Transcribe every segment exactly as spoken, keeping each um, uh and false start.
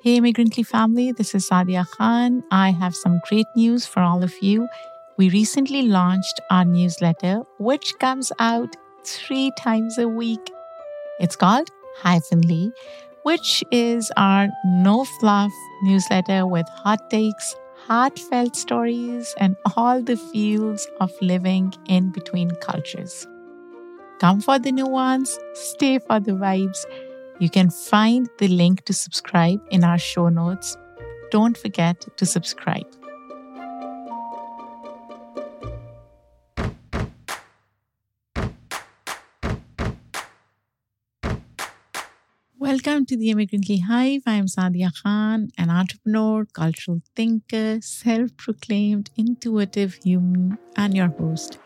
Hey, Immigrantly family, this is Sadia Khan. I have some great news for all of you. We recently launched our newsletter, which comes out three times a week. It's called Hyphenly, which is our no fluff newsletter with hot takes, heartfelt stories, and all the feels of living in between cultures. Come for the nuance, stay for the vibes. You can find the link to subscribe in our show notes. Don't forget to subscribe. Welcome to the Immigrantly Hive. I am Sadia Khan, an entrepreneur, cultural thinker, self-proclaimed intuitive human, and your host.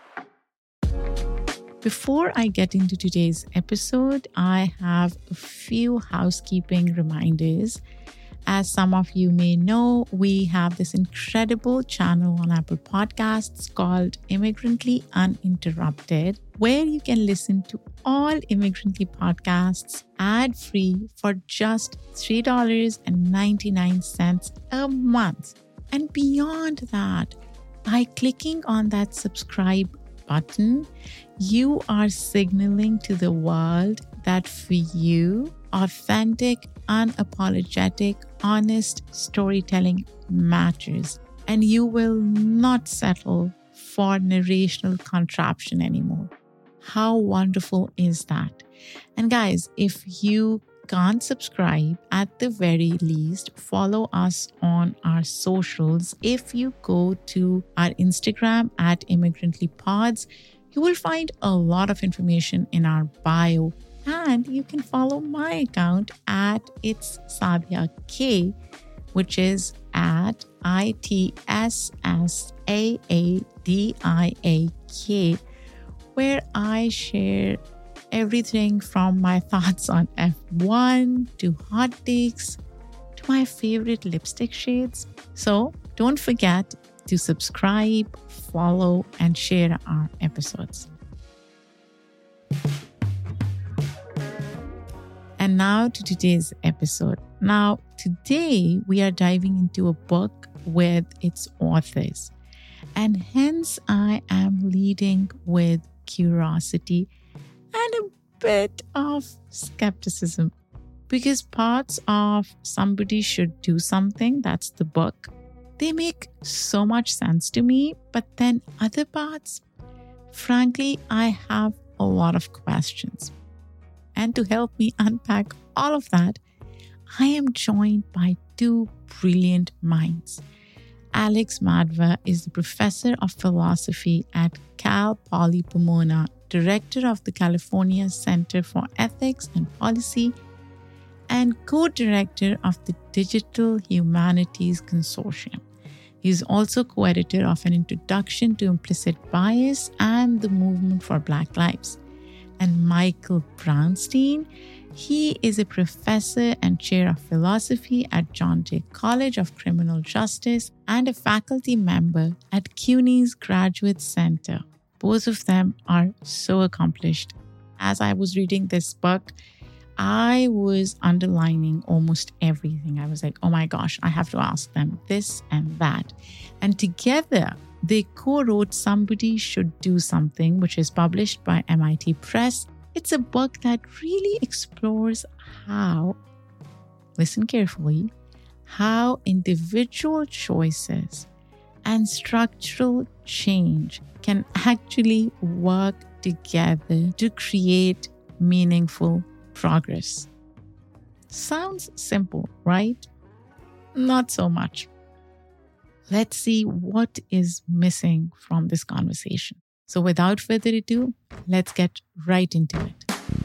Before I get into today's episode, I have a few housekeeping reminders. As some of you may know, we have this incredible channel on Apple Podcasts called Immigrantly Uninterrupted, where you can listen to all Immigrantly podcasts ad-free for just three dollars and ninety-nine cents a month. And beyond that, by clicking on that subscribe button, you are signaling to the world that for you, authentic, unapologetic, honest storytelling matters, and you will not settle for narrational contraption anymore. How wonderful is that? And guys, if you can't subscribe, at the very least, follow us on our socials. If you go to our Instagram at ImmigrantlyPods, you will find a lot of information in our bio. And you can follow my account at It's Sadia K, which is at I T S S A A D I A K, where I share everything from my thoughts on F one to hot takes to my favorite lipstick shades. So don't forget to subscribe, follow, and share our episodes. And now to today's episode. Now, today we are diving into a book with its authors, and hence I am leading with curiosity and a bit of skepticism, because parts of Somebody Should Do Something, that's the book, they make so much sense to me, but then other parts, frankly, I have a lot of questions. And to help me unpack all of that, I am joined by two brilliant minds. Alex Madva is the professor of philosophy at Cal Poly Pomona, director of the California Center for Ethics and Policy, and co-director of the Digital Humanities Consortium. He is also co-editor of An Introduction to Implicit Bias and the Movement for Black Lives. And Michael Brownstein, he is a professor and chair of philosophy at John Jay College of Criminal Justice and a faculty member at CUNY's Graduate Center. Both of them are so accomplished. As I was reading this book, I was underlining almost everything. I was like, oh my gosh, I have to ask them this and that. And together, they co-wrote Somebody Should Do Something, which is published by M I T Press. It's a book that really explores how, listen carefully, how individual choices and structural change can actually work together to create meaningful progress. Sounds simple, right? Not so much. Let's see what is missing from this conversation. So without further ado, let's get right into it.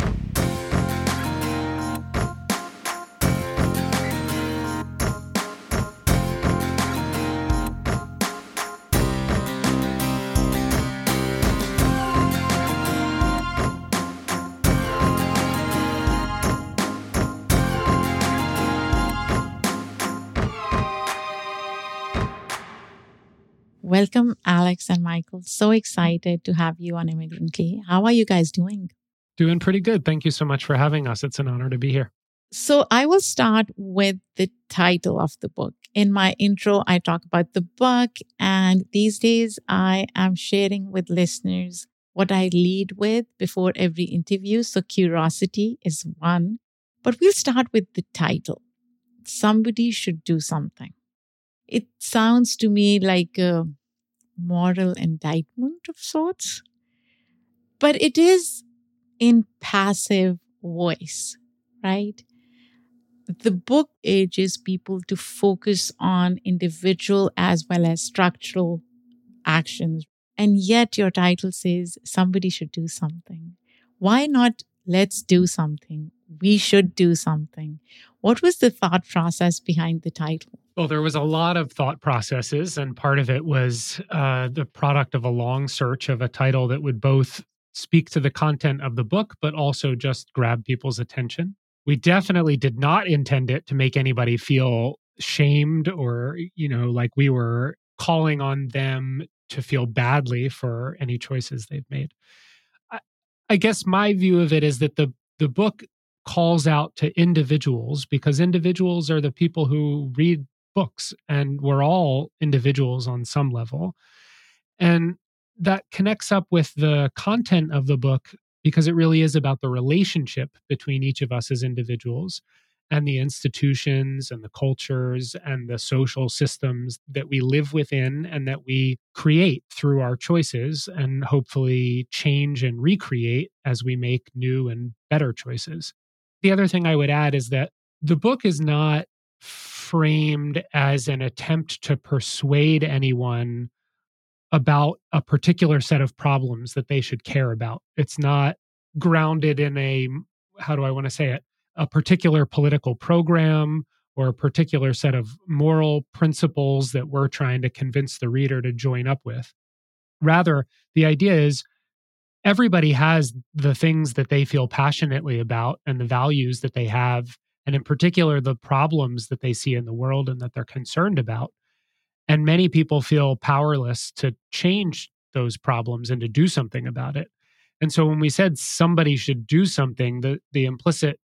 Welcome, Alex and Michael. So excited to have you on Immigrantly. How are you guys doing? Doing pretty good. Thank you so much for having us. It's an honor to be here. So I will start with the title of the book. In my intro, I talk about the book, and these days I am sharing with listeners what I lead with before every interview. So curiosity is one, but we'll start with the title. Somebody should do something. It sounds to me like a moral indictment of sorts, but it is in passive voice, right? The book urges people to focus on individual as well as structural actions. And yet, your title says somebody should do something. Why not let's do something? We should do something. What was the thought process behind the title? Well, there was a lot of thought processes, and part of it was uh, the product of a long search of a title that would both speak to the content of the book, but also just grab people's attention. We definitely did not intend it to make anybody feel shamed or, you know, like we were calling on them to feel badly for any choices they've made. I, I guess my view of it is that the the book calls out to individuals because individuals are the people who read books, and we're all individuals on some level. And that connects up with the content of the book because it really is about the relationship between each of us as individuals and the institutions and the cultures and the social systems that we live within and that we create through our choices and hopefully change and recreate as we make new and better choices. The other thing I would add is that the book is not framed as an attempt to persuade anyone about a particular set of problems that they should care about. It's not grounded in a, how do I want to say it, a particular political program or a particular set of moral principles that we're trying to convince the reader to join up with. Rather, the idea is everybody has the things that they feel passionately about and the values that they have, and in particular, the problems that they see in the world and that they're concerned about. And many people feel powerless to change those problems and to do something about it. And so when we said somebody should do something, the, the implicit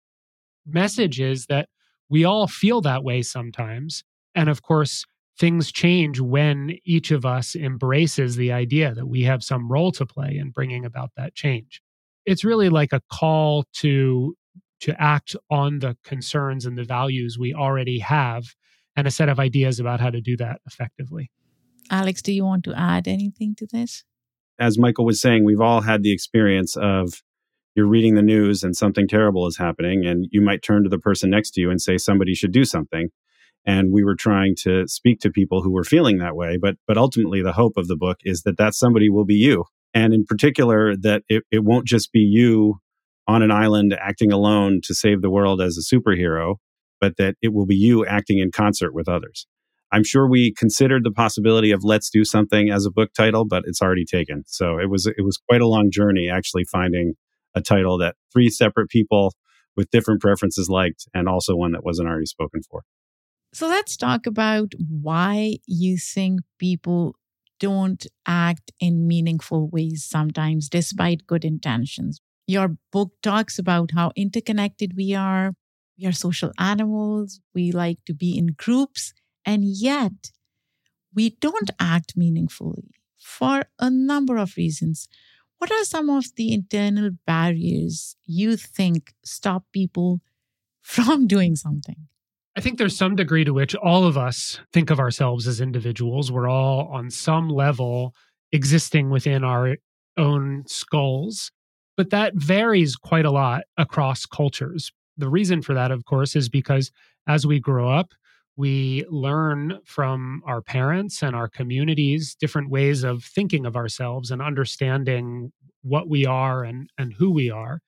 message is that we all feel that way sometimes. And of course, things change when each of us embraces the idea that we have some role to play in bringing about that change. It's really like a call to to act on the concerns and the values we already have and a set of ideas about how to do that effectively. Alex, do you want to add anything to this? As Michael was saying, we've all had the experience of you're reading the news and something terrible is happening, and you might turn to the person next to you and say somebody should do something. And we were trying to speak to people who were feeling that way, but but ultimately the hope of the book is that that somebody will be you, and in particular that it, it won't just be you on an island acting alone to save the world as a superhero, but that it will be you acting in concert with others. I'm sure we considered the possibility of "Let's Do Something" as a book title, but it's already taken. So it was it was quite a long journey actually finding a title that three separate people with different preferences liked, and also one that wasn't already spoken for. So let's talk about why you think people don't act in meaningful ways sometimes, despite good intentions. Your book talks about how interconnected we are. We are social animals. We like to be in groups. And yet, we don't act meaningfully for a number of reasons. What are some of the internal barriers you think stop people from doing something? I think there's some degree to which all of us think of ourselves as individuals. We're all on some level existing within our own skulls, but that varies quite a lot across cultures. The reason for that, of course, is because as we grow up, we learn from our parents and our communities different ways of thinking of ourselves and understanding what we are and, and who we are.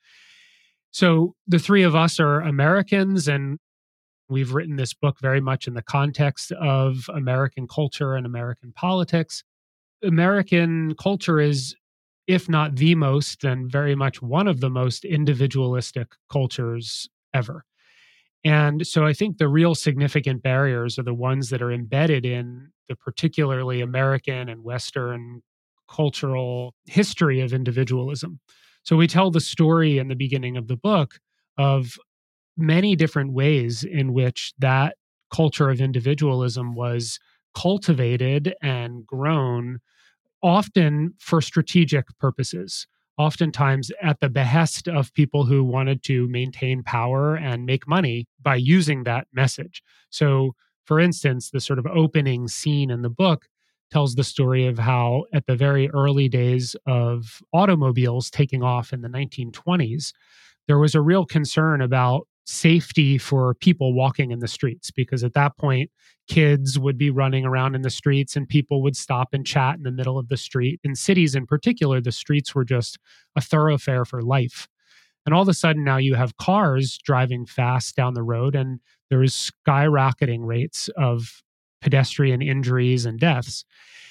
So the three of us are Americans, and we've written this book very much in the context of American culture and American politics. American culture is, if not the most, then very much one of the most individualistic cultures ever. And so I think the real significant barriers are the ones that are embedded in the particularly American and Western cultural history of individualism. So we tell the story in the beginning of the book of many different ways in which that culture of individualism was cultivated and grown, often for strategic purposes, oftentimes at the behest of people who wanted to maintain power and make money by using that message. So, for instance, the sort of opening scene in the book tells the story of how, at the very early days of automobiles taking off in the nineteen twenties, there was a real concern about safety for people walking in the streets, because at that point, kids would be running around in the streets and people would stop and chat in the middle of the street. In cities in particular, the streets were just a thoroughfare for life. And all of a sudden now you have cars driving fast down the road, and there is skyrocketing rates of pedestrian injuries and deaths.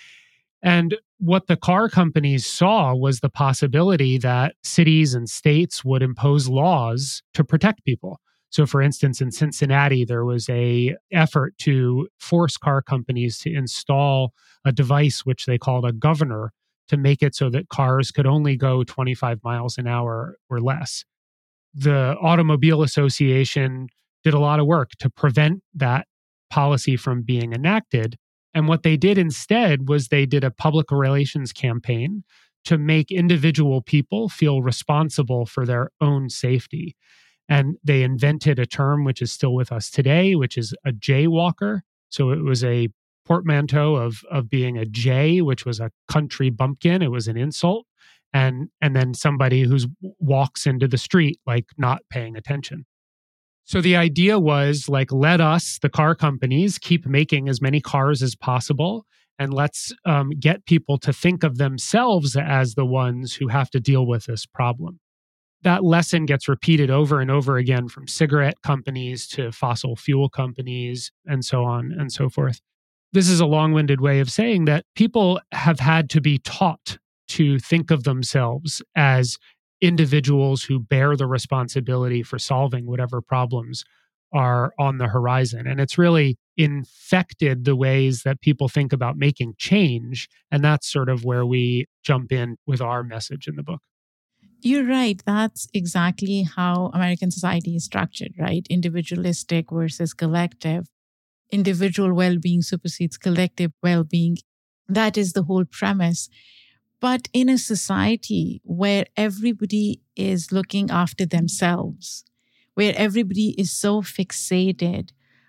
And what the car companies saw was the possibility that cities and states would impose laws to protect people. So, for instance, in Cincinnati, there was a effort to force car companies to install a device which they called a governor, to make it so that cars could only go twenty-five miles an hour or less. The Automobile Association did a lot of work to prevent that policy from being enacted. And what they did instead was they did a public relations campaign to make individual people feel responsible for their own safety. And they invented a term which is still with us today, which is a jaywalker. So it was a portmanteau of, of being a jay, which was a country bumpkin. It was an insult. And, and then somebody who walks into the street, like not paying attention. So the idea was, like, let us, the car companies, keep making as many cars as possible, and let's um, get people to think of themselves as the ones who have to deal with this problem. That lesson gets repeated over and over again, from cigarette companies to fossil fuel companies and so on and so forth. This is a long-winded way of saying that people have had to be taught to think of themselves as individuals who bear the responsibility for solving whatever problems are on the horizon. And it's really infected the ways that people think about making change. And that's sort of where we jump in with our message in the book. You're right. That's exactly how American society is structured, right? Individualistic versus collective. Individual well-being supersedes collective well-being. That is the whole premise. But in a society where everybody is looking after themselves, where everybody is so fixated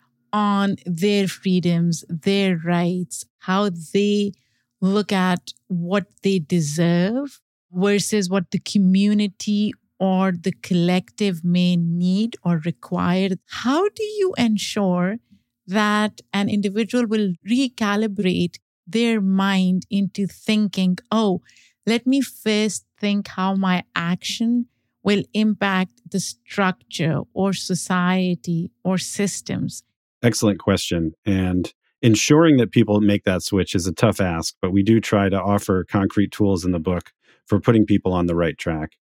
on their freedoms, their rights, how they look at what they deserve versus what the community or the collective may need or require, how do you ensure that an individual will recalibrate their mind into thinking, oh, let me first think how my action will impact the structure or society or systems? Excellent question. And ensuring that people make that switch is a tough ask, but we do try to offer concrete tools in the book for putting people on the right track.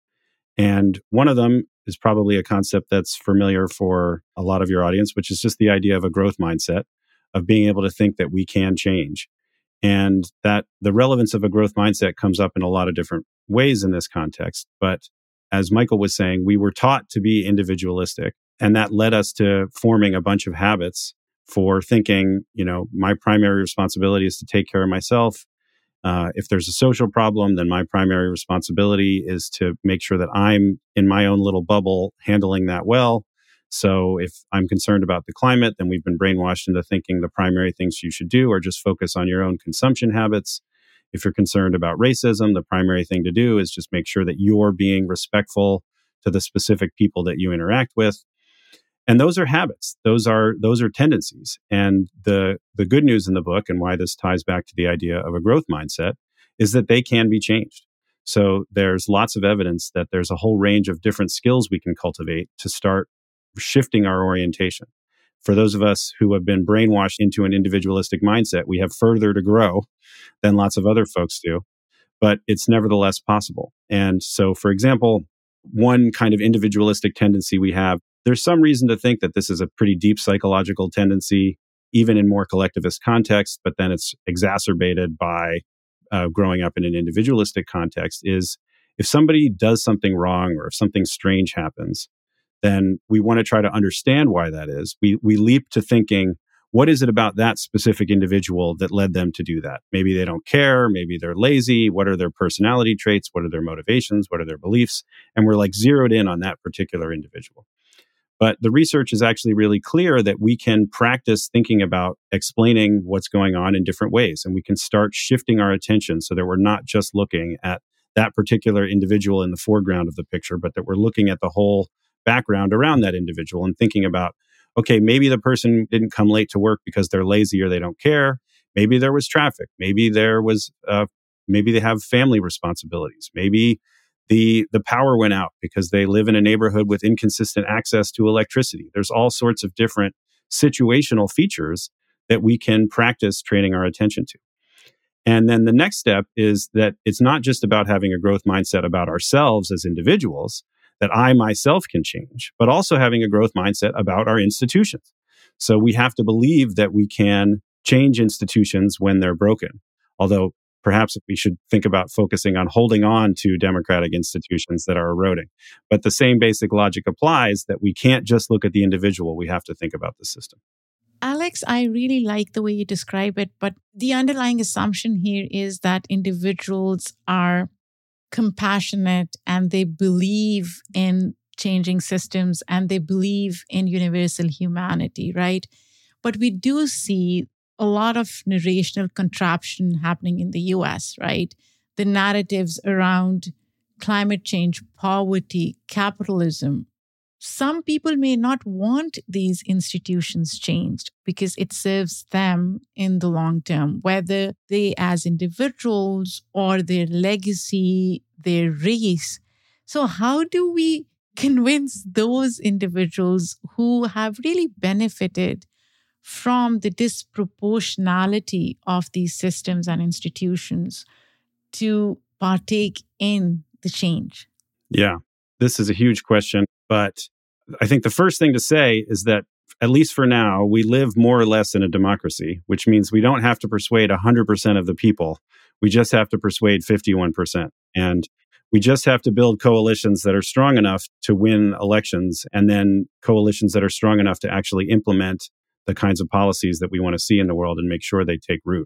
And one of them is probably a concept that's familiar for a lot of your audience, which is just the idea of a growth mindset, of being able to think that we can change. And that the relevance of a growth mindset comes up in a lot of different ways in this context. But as Michael was saying, we were taught to be individualistic, and that led us to forming a bunch of habits for thinking, you know, my primary responsibility is to take care of myself. Uh, if there's a social problem, then my primary responsibility is to make sure that I'm in my own little bubble handling that well. So if I'm concerned about the climate, then we've been brainwashed into thinking the primary things you should do are just focus on your own consumption habits. If you're concerned about racism, the primary thing to do is just make sure that you're being respectful to the specific people that you interact with. And those are habits. Those are those are tendencies. And the the good news in the book, and why this ties back to the idea of a growth mindset, is that they can be changed. So there's lots of evidence that there's a whole range of different skills we can cultivate to start shifting our orientation. For those of us who have been brainwashed into an individualistic mindset, we have further to grow than lots of other folks do, but it's nevertheless possible. And so, for example, one kind of individualistic tendency we have, there's some reason to think that this is a pretty deep psychological tendency, even in more collectivist contexts, but then it's exacerbated by uh, growing up in an individualistic context, is if somebody does something wrong or if something strange happens, then we want to try to understand why that is. We we leap to thinking, what is it about that specific individual that led them to do that? Maybe they don't care. Maybe they're lazy. What are their personality traits? What are their motivations? What are their beliefs? And we're like zeroed in on that particular individual. But the research is actually really clear that we can practice thinking about explaining what's going on in different ways. And we can start shifting our attention so that we're not just looking at that particular individual in the foreground of the picture, but that we're looking at the whole background around that individual and thinking about, okay, maybe the person didn't come late to work because they're lazy or they don't care. Maybe there was traffic. Maybe there was, uh, maybe they have family responsibilities. Maybe the the power went out because they live in a neighborhood with inconsistent access to electricity. There's all sorts of different situational features that we can practice training our attention to. And then the next step is that it's not just about having a growth mindset about ourselves as individuals, that I myself can change, but also having a growth mindset about our institutions. So we have to believe that we can change institutions when they're broken. Although perhaps we should think about focusing on holding on to democratic institutions that are eroding. But the same basic logic applies that we can't just look at the individual. We have to think about the system. Alex, I really like the way you describe it, but the underlying assumption here is that individuals are compassionate and they believe in changing systems and they believe in universal humanity, right? But we do see a lot of narrational contraption happening in the U S, right? The narratives around climate change, poverty, capitalism. Some people may not want these institutions changed because it serves them in the long term, whether they as individuals or their legacy, their race. So how do we convince those individuals who have really benefited from the disproportionality of these systems and institutions to partake in the change? Yeah, this is a huge question. But I think the first thing to say is that, at least for now, we live more or less in a democracy, which means we don't have to persuade one hundred percent of the people. We just have to persuade fifty-one percent. And we just have to build coalitions that are strong enough to win elections, and then coalitions that are strong enough to actually implement the kinds of policies that we want to see in the world and make sure they take root.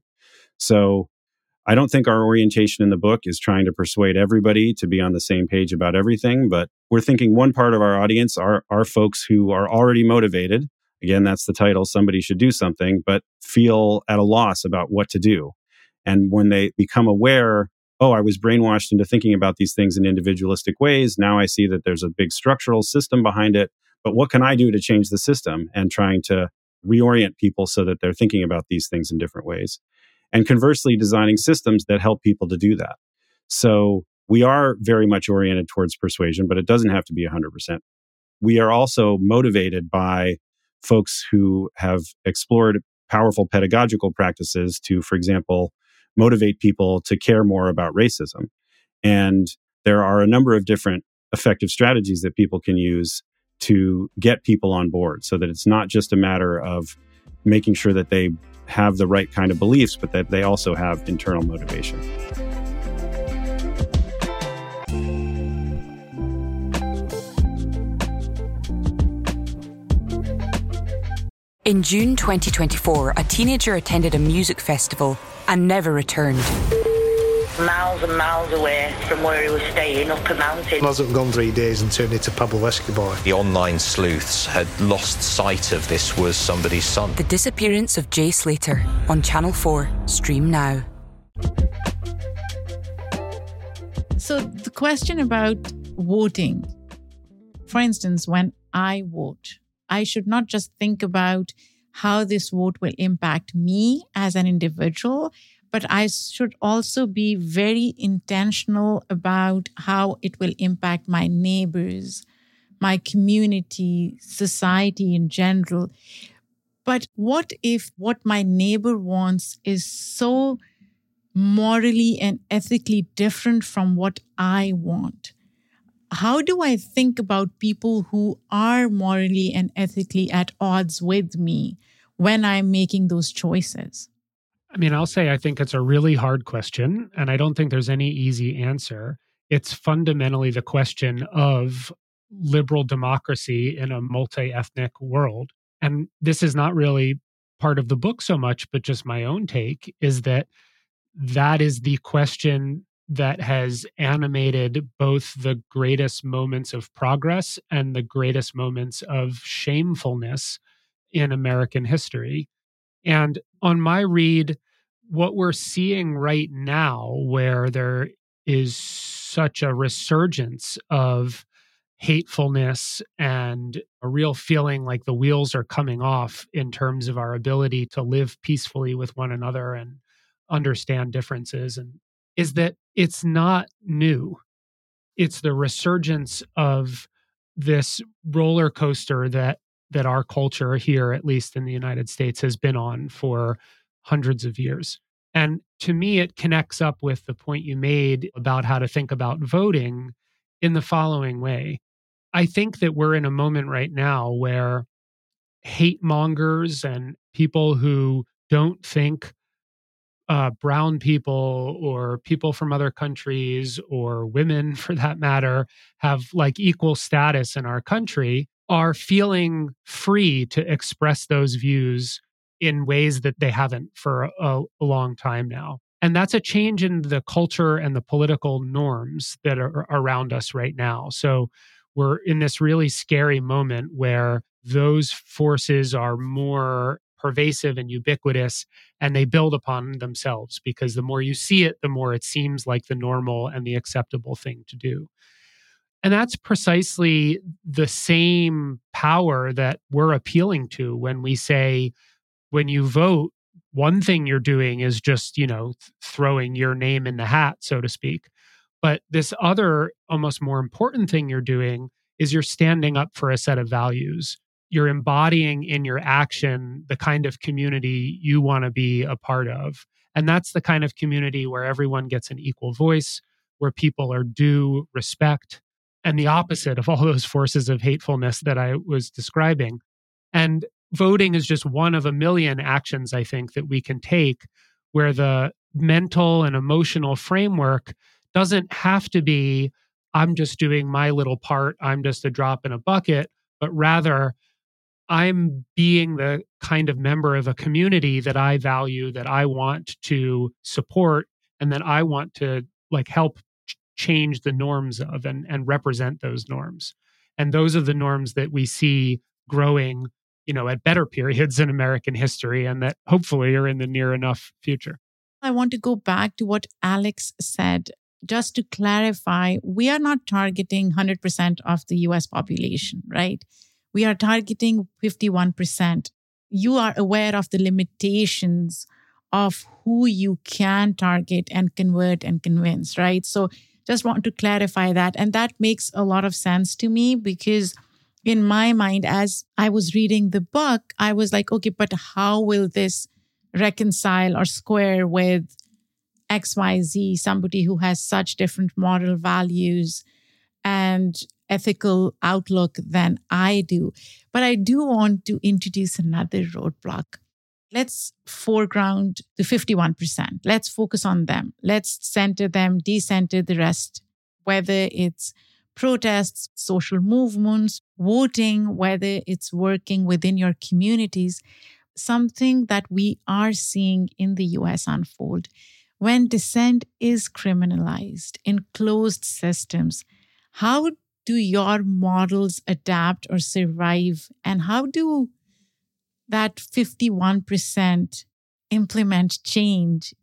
So I don't think our orientation in the book is trying to persuade everybody to be on the same page about everything, but we're thinking one part of our audience are, are folks who are already motivated. Again, that's the title, Somebody Should Do Something, but feel at a loss about what to do. And when they become aware, oh, I was brainwashed into thinking about these things in individualistic ways. Now I see that there's a big structural system behind it, but what can I do to change the system? And trying to reorient people so that they're thinking about these things in different ways. And conversely, designing systems that help people to do that. So we are very much oriented towards persuasion, but it doesn't have to be one hundred percent. We are also motivated by folks who have explored powerful pedagogical practices to, for example, motivate people to care more about racism. And there are a number of different effective strategies that people can use to get people on board so that it's not just a matter of making sure that they have the right kind of beliefs, but that they also have internal motivation. In June twenty twenty-four, a teenager attended a music festival and never returned. Miles and miles away from where he was staying, up a mountain. Hasn't gone three days and turned into Pablo Escobar. The online sleuths had lost sight of this was somebody's son. The disappearance of Jay Slater on Channel four. Stream now. So the question about voting, for instance, when I vote, I should not just think about how this vote will impact me as an individual, but I should also be very intentional about how it will impact my neighbors, my community, society in general. But what if what my neighbor wants is so morally and ethically different from what I want? How do I think about people who are morally and ethically at odds with me when I'm making those choices? I mean, I'll say I think it's a really hard question, and I don't think there's any easy answer. It's fundamentally the question of liberal democracy in a multi-ethnic world. And this is not really part of the book so much, but just my own take, is that that is the question that has animated both the greatest moments of progress and the greatest moments of shamefulness in American history. And on my read, what we're seeing right now, where there is such a resurgence of hatefulness and a real feeling like the wheels are coming off in terms of our ability to live peacefully with one another and understand differences, and is that it's not new. It's the resurgence of this roller coaster that that our culture here, at least in the United States, has been on for hundreds of years. And to me, it connects up with the point you made about how to think about voting in the following way. I think that we're in a moment right now where hate mongers and people who don't think uh, brown people or people from other countries or women, for that matter, have like equal status in our country, are feeling free to express those views in ways that they haven't for a, a long time now. And that's a change in the culture and the political norms that are around us right now. So we're in this really scary moment where those forces are more pervasive and ubiquitous, and they build upon themselves, because the more you see it, the more it seems like the normal and the acceptable thing to do. And that's precisely the same power that we're appealing to when we say, when you vote, one thing you're doing is just, you know, th- throwing your name in the hat, so to speak. But this other, almost more important thing you're doing is you're standing up for a set of values. You're embodying in your action the kind of community you want to be a part of. And that's the kind of community where everyone gets an equal voice, where people are due respect, and the opposite of all those forces of hatefulness that I was describing. And voting is just one of a million actions, I think, that we can take, where the mental and emotional framework doesn't have to be, I'm just doing my little part, I'm just a drop in a bucket, but rather, I'm being the kind of member of a community that I value, that I want to support, and that I want to like help ch- change the norms of and, and represent those norms. And those are the norms that we see growing, you know, at better periods in American history, and that hopefully are in the near enough future. I want to go back to what Alex said. Just to clarify, we are not targeting one hundred percent of the U S population, right? We are targeting fifty-one percent. You are aware of the limitations of who you can target and convert and convince, right? So just want to clarify that. And that makes a lot of sense to me, because in my mind, as I was reading the book, I was like, okay, but how will this reconcile or square with X Y Z, somebody who has such different moral values and ethical outlook than I do? But I do want to introduce another roadblock. Let's foreground the fifty-one percent. Let's focus on them. Let's center them, decenter the rest, whether it's protests, social movements, voting, whether it's working within your communities. Something that we are seeing in the U S unfold. When dissent is criminalized in closed systems, how do your models adapt or survive? And how do that fifty-one percent implement change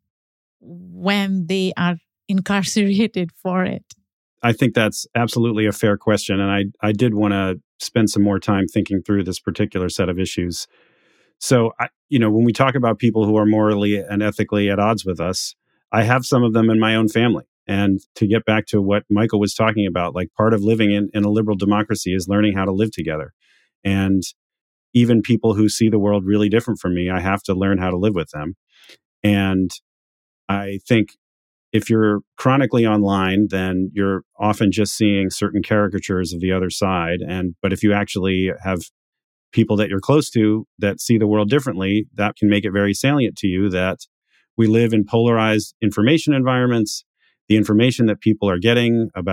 when they are incarcerated for it? I think that's absolutely a fair question. And I, I did want to spend some more time thinking through this particular set of issues. So, I, you know, when we talk about people who are morally and ethically at odds with us, I have some of them in my own family. And to get back to what Michael was talking about, like part of living in, in a liberal democracy is learning how to live together. And even people who see the world really different from me, I have to learn how to live with them. And I think if you're chronically online, then you're often just seeing certain caricatures of the other side. And but if you actually have people that you're close to that see the world differently, that can make it very salient to you that we live in polarized information environments. The information that people are getting about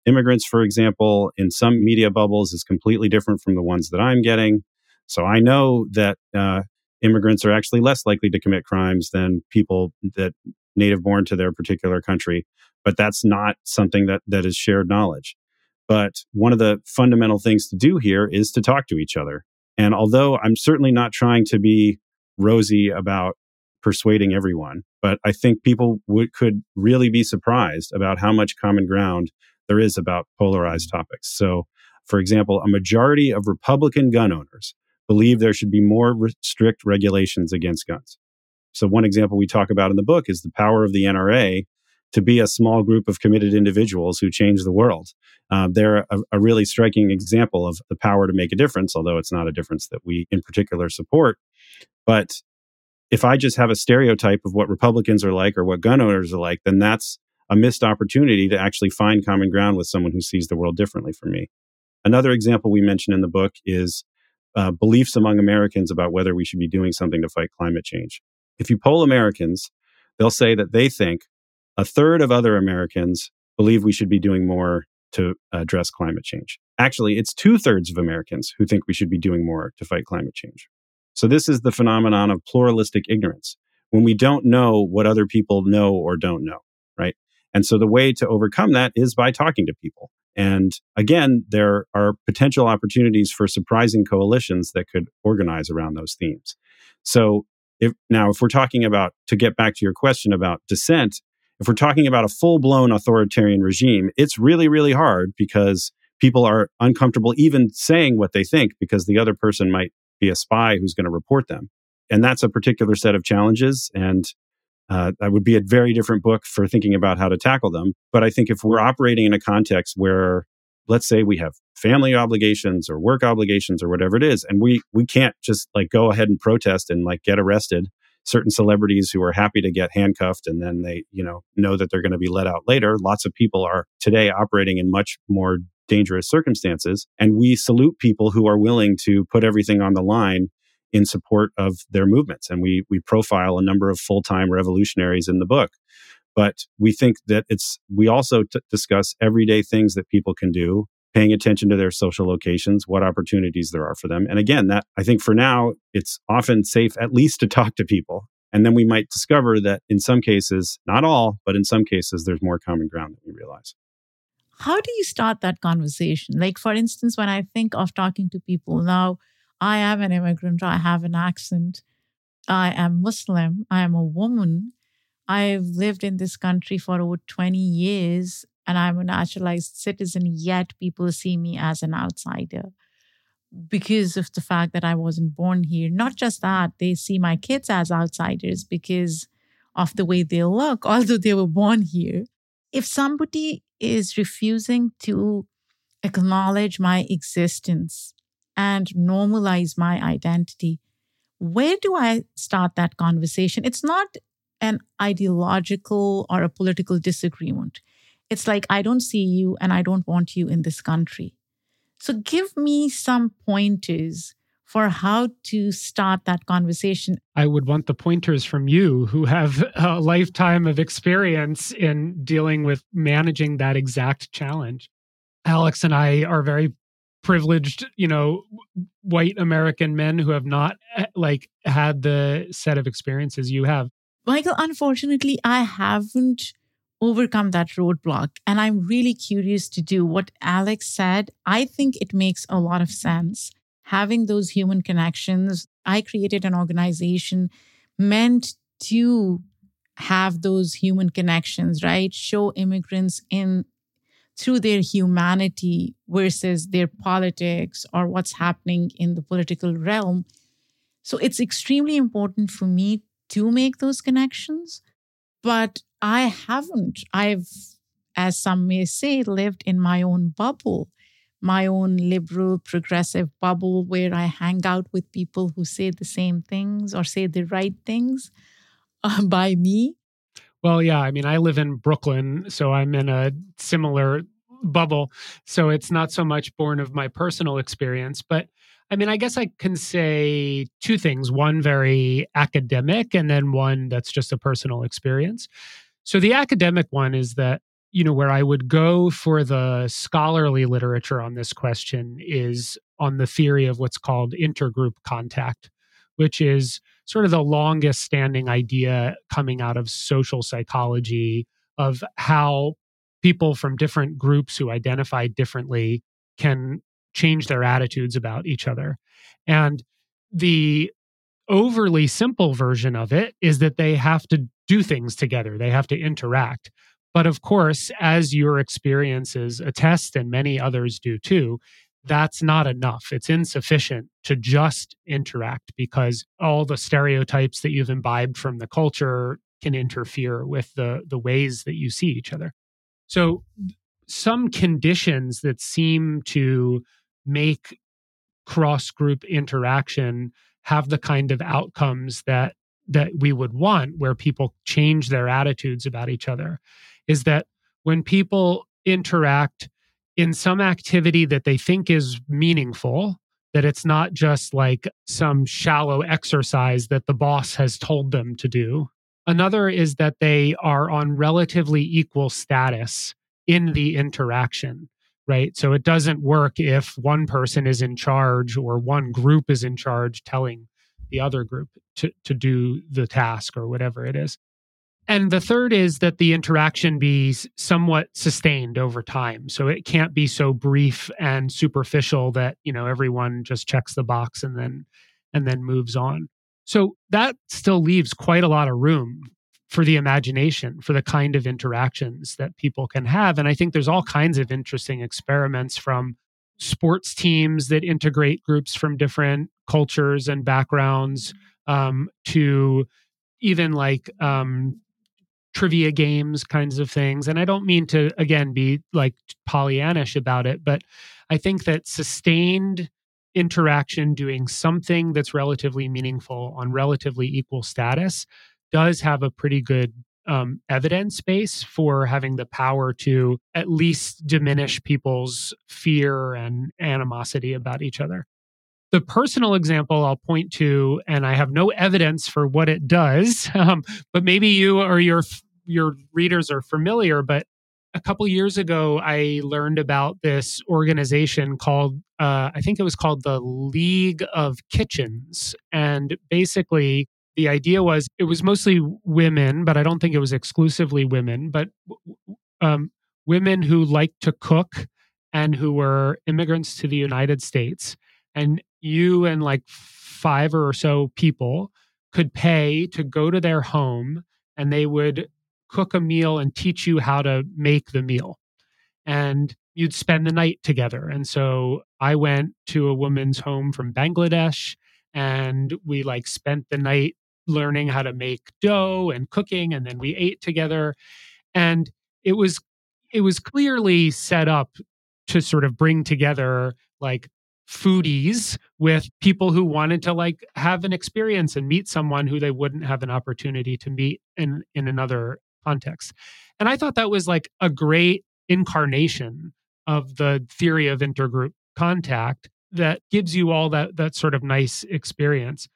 immigrants, for example, in some media bubbles is completely different from the ones that I'm getting. So I know that uh, immigrants are actually less likely to commit crimes than people that native born to their particular country. But that's not something that that is shared knowledge. But one of the fundamental things to do here is to talk to each other. And although I'm certainly not trying to be rosy about persuading everyone, but I think people would, could really be surprised about how much common ground there is about polarized topics. So, for example, a majority of Republican gun owners believe there should be more re- strict regulations against guns. So one example we talk about in the book is the power of the N R A to be a small group of committed individuals who change the world. Uh, they're a, a really striking example of the power to make a difference, although it's not a difference that we in particular support. But if I just have a stereotype of what Republicans are like or what gun owners are like, then that's a missed opportunity to actually find common ground with someone who sees the world differently from me. Another example we mention in the book is uh, beliefs among Americans about whether we should be doing something to fight climate change. If you poll Americans, they'll say that they think a third of other Americans believe we should be doing more to address climate change. Actually, it's two thirds of Americans who think we should be doing more to fight climate change. So this is the phenomenon of pluralistic ignorance, when we don't know what other people know or don't know, right? And so the way to overcome that is by talking to people. And again, there are potential opportunities for surprising coalitions that could organize around those themes. So if now, if we're talking about, to get back to your question about dissent, if we're talking about a full-blown authoritarian regime, it's really, really hard because people are uncomfortable even saying what they think because the other person might be a spy who's going to report them. And that's a particular set of challenges. And uh, that would be a very different book for thinking about how to tackle them. But I think if we're operating in a context where, let's say we have family obligations or work obligations or whatever it is, and we we can't just like go ahead and protest and like get arrested. Certain celebrities who are happy to get handcuffed and then they, you know, know that they're going to be let out later. Lots of people are today operating in much more dangerous circumstances. And we salute people who are willing to put everything on the line in support of their movements. And we we profile a number of full-time revolutionaries in the book. But we think that it's, we also t- discuss everyday things that people can do, paying attention to their social locations, what opportunities there are for them. And again, that I think for now, it's often safe at least to talk to people. And then we might discover that in some cases, not all, but in some cases, there's more common ground than we realize. How do you start that conversation? Like, for instance, when I think of talking to people now, I am an immigrant, I have an accent, I am Muslim, I am a woman, I've lived in this country for over twenty years, and I'm a naturalized citizen, yet people see me as an outsider because of the fact that I wasn't born here. Not just that, they see my kids as outsiders because of the way they look, although they were born here. If somebody is refusing to acknowledge my existence and normalize my identity, where do I start that conversation? It's not an ideological or a political disagreement. It's like, I don't see you and I don't want you in this country. So give me some pointers for how to start that conversation. I would want the pointers from you who have a lifetime of experience in dealing with managing that exact challenge. Alex and I are very privileged, you know, white American men who have not like had the set of experiences you have. Michael, unfortunately, I haven't overcome that roadblock. And I'm really curious to do what Alex said. I think it makes a lot of sense. Having those human connections, I created an organization meant to have those human connections, right? Show immigrants in through their humanity versus their politics or what's happening in the political realm. So it's extremely important for me to make those connections, but I haven't. I've, as some may say, lived in my own bubble, my own liberal, progressive bubble where I hang out with people who say the same things or say the right things uh, by me. Well, yeah, I mean, I live in Brooklyn, so I'm in a similar bubble. So it's not so much born of my personal experience, but I mean, I guess I can say two things, one very academic and then one that's just a personal experience. So the academic one is that, you know, where I would go for the scholarly literature on this question is on the theory of what's called intergroup contact, which is sort of the longest standing idea coming out of social psychology of how people from different groups who identify differently can change their attitudes about each other. And the overly simple version of it is that they have to do things together. They have to interact. But of course, as your experiences attest, and many others do too, that's not enough. It's insufficient to just interact because all the stereotypes that you've imbibed from the culture can interfere with the, the ways that you see each other. So some conditions that seem to make cross-group interaction have the kind of outcomes that that we would want, where people change their attitudes about each other, is that when people interact in some activity that they think is meaningful, that it's not just like some shallow exercise that the boss has told them to do. Another is that they are on relatively equal status in the interaction, right? So it doesn't work if one person is in charge or one group is in charge telling the other group to, to do the task or whatever it is. And the third is that the interaction be somewhat sustained over time. So it can't be so brief and superficial that, you know, everyone just checks the box and then and then moves on. So that still leaves quite a lot of room for the imagination, for the kind of interactions that people can have. And I think there's all kinds of interesting experiments, from sports teams that integrate groups from different cultures and backgrounds, um, to even like um, trivia games kinds of things. And I don't mean to, again, be like Pollyannish about it, but I think that sustained interaction doing something that's relatively meaningful on relatively equal status does have a pretty good um, evidence base for having the power to at least diminish people's fear and animosity about each other. The personal example I'll point to, and I have no evidence for what it does, um, but maybe you or your your readers are familiar, but a couple years ago, I learned about this organization called, uh, I think it was called the League of Kitchens. And basically, the idea was it was mostly women, but I don't think it was exclusively women, but um, women who liked to cook and who were immigrants to the United States. And you and like five or so people could pay to go to their home, and they would cook a meal and teach you how to make the meal. And you'd spend the night together. And so I went to a woman's home from Bangladesh, and we like spent the night learning how to make dough and cooking, and then we ate together. And it was it was clearly set up to sort of bring together like foodies with people who wanted to like have an experience and meet someone who they wouldn't have an opportunity to meet in in another context. And I thought that was like a great incarnation of the theory of intergroup contact that gives you all that that sort of nice experience.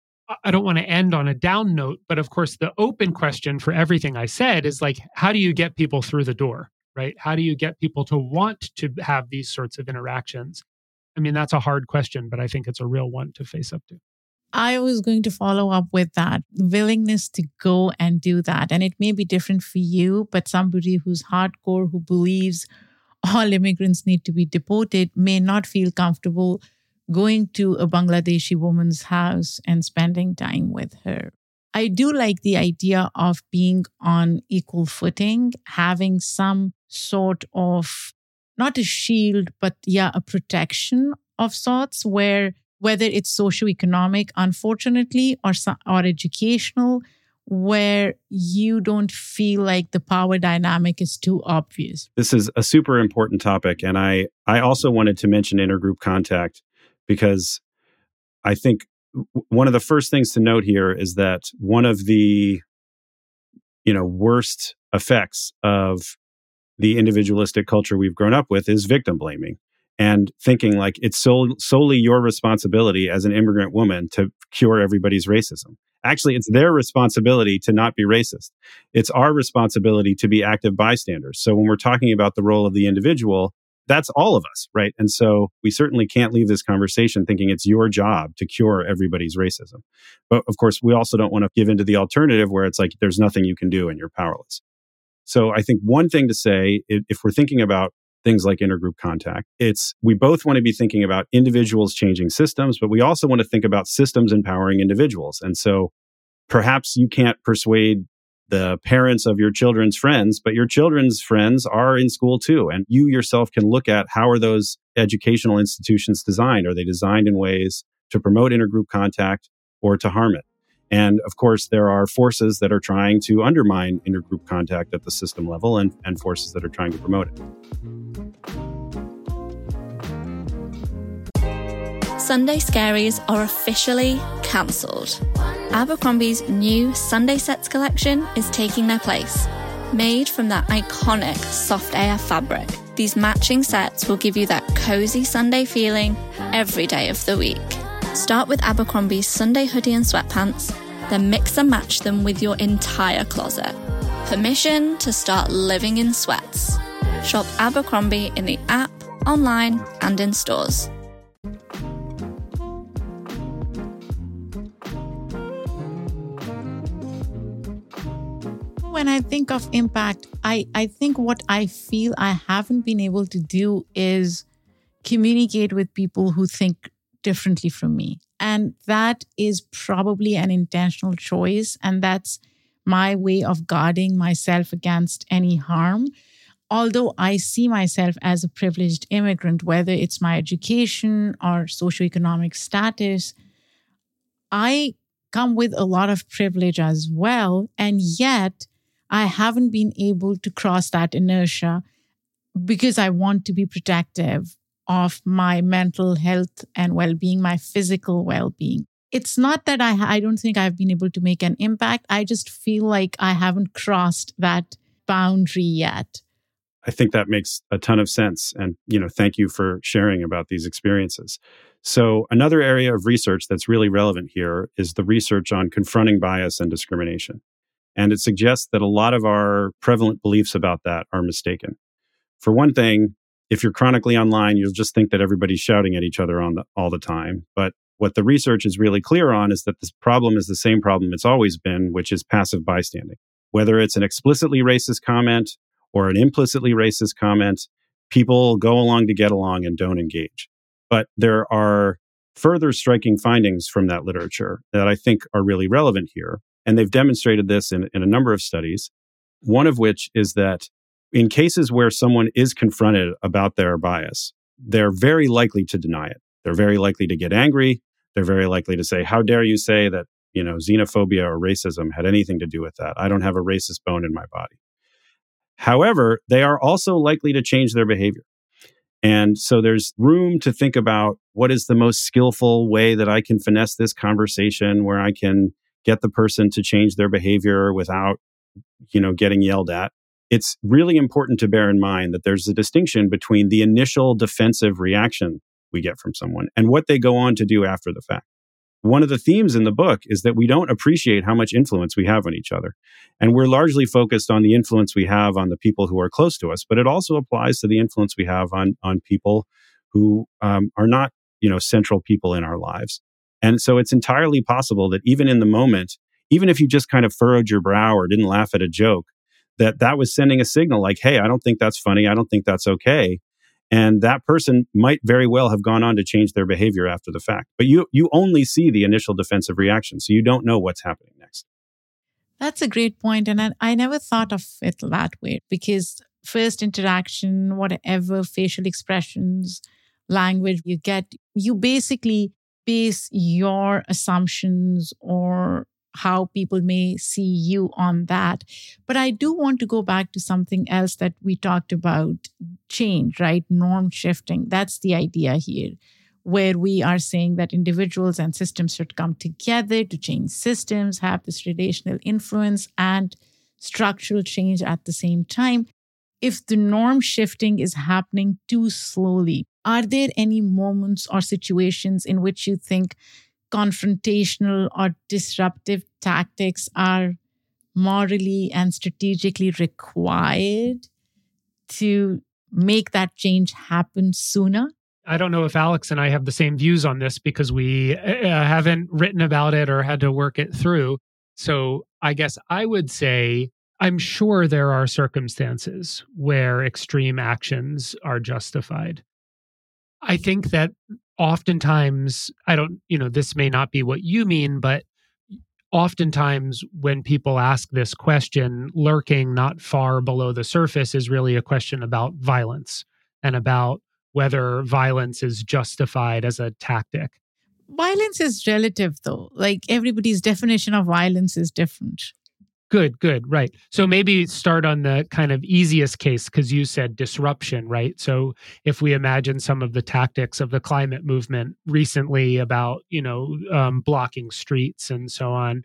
I don't want to end on a down note, but of course, the open question for everything I said is like, how do you get people through the door, right? How do you get people to want to have these sorts of interactions? I mean, that's a hard question, but I think it's a real one to face up to. I was going to follow up with that willingness to go and do that. And it may be different for you, but somebody who's hardcore, who believes all immigrants need to be deported, may not feel comfortable going to a Bangladeshi woman's house and spending time with her. I do like the idea of being on equal footing, having some sort of, not a shield, but yeah, a protection of sorts, where whether it's socioeconomic, unfortunately, or, or educational, where you don't feel like the power dynamic is too obvious. This is a super important topic. And I, I also wanted to mention intergroup contact, because I think one of the first things to note here is that one of the, you know, worst effects of the individualistic culture we've grown up with is victim blaming. and thinking like it's sol- solely your responsibility as an immigrant woman to cure everybody's racism. Actually, it's their responsibility to not be racist. It's our responsibility to be active bystanders. So when we're talking about the role of the individual, that's all of us, right? And so we certainly can't leave this conversation thinking it's your job to cure everybody's racism. But of course, we also don't want to give into the alternative where it's like there's nothing you can do and you're powerless. So I think one thing to say, if we're thinking about things like intergroup contact, it's we both want to be thinking about individuals changing systems, but we also want to think about systems empowering individuals. And so perhaps you can't persuade the parents of your children's friends, but your children's friends are in school too. And you yourself can look at how are those educational institutions designed? Are they designed in ways to promote intergroup contact or to harm it? And of course, there are forces that are trying to undermine intergroup contact at the system level and, and forces that are trying to promote it. Sunday Scaries are officially cancelled. Abercrombie's new Sunday Sets collection is taking their place. Made from that iconic soft air fabric, these matching sets will give you that cozy Sunday feeling every day of the week. Start with Abercrombie's Sunday hoodie and sweatpants, then mix and match them with your entire closet. Permission to start living in sweats. Shop Abercrombie in the app, online, and in stores. When I think of impact, I, I think what I feel I haven't been able to do is communicate with people who think differently from me. And that is probably an intentional choice. And that's my way of guarding myself against any harm. Although I see myself as a privileged immigrant, whether it's my education or socioeconomic status, I come with a lot of privilege as well. And yet, I haven't been able to cross that inertia because I want to be protective of my mental health and well-being, my physical well-being. It's not that I, I don't think I've been able to make an impact. I just feel like I haven't crossed that boundary yet. I think that makes a ton of sense. And, you know, thank you for sharing about these experiences. So another area of research that's really relevant here is the research on confronting bias and discrimination. And it suggests that a lot of our prevalent beliefs about that are mistaken. For one thing, if you're chronically online, you'll just think that everybody's shouting at each other on the, all the time. But what the research is really clear on is that this problem is the same problem it's always been, which is passive bystanding. Whether it's an explicitly racist comment or an implicitly racist comment, people go along to get along and don't engage. But there are further striking findings from that literature that I think are really relevant here. And they've demonstrated this in, in a number of studies, one of which is that in cases where someone is confronted about their bias, they're very likely to deny it. They're very likely to get angry. They're very likely to say, how dare you say that, you know, xenophobia or racism had anything to do with that? I don't have a racist bone in my body. However, they are also likely to change their behavior. And so there's room to think about what is the most skillful way that I can finesse this conversation where I can get the person to change their behavior without, you know, getting yelled at. It's really important to bear in mind that there's a distinction between the initial defensive reaction we get from someone and what they go on to do after the fact. One of the themes in the book is that we don't appreciate how much influence we have on each other. And we're largely focused on the influence we have on the people who are close to us, but it also applies to the influence we have on, on people who um, are not, you know, central people in our lives. And so it's entirely possible that even in the moment, even if you just kind of furrowed your brow or didn't laugh at a joke, that that was sending a signal like, hey, I don't think that's funny. I don't think that's okay. And that person might very well have gone on to change their behavior after the fact. But you you only see the initial defensive reaction, so you don't know what's happening next. That's a great point. And I, I never thought of it that way because first interaction, whatever facial expressions, language you get, you basically base your assumptions or how people may see you on that. But I do want to go back to something else that we talked about, change, right? Norm shifting. That's the idea here, where we are saying that individuals and systems should come together to change systems, have this relational influence and structural change at the same time. If the norm shifting is happening too slowly, Are there any moments or situations in which you think confrontational or disruptive tactics are morally and strategically required to make that change happen sooner? I don't know if Alex and I have the same views on this because we uh, haven't written about it or had to work it through. So I guess I would say I'm sure there are circumstances where extreme actions are justified. I think that oftentimes, I don't, you know, this may not be what you mean, but oftentimes when people ask this question, lurking not far below the surface is really a question about violence and about whether violence is justified as a tactic. Violence is relative, though. Like everybody's definition of violence is different. Good, good, right. So maybe start on the kind of easiest case because you said disruption, right? So if we imagine some of the tactics of the climate movement recently about, you know, um, blocking streets and so on,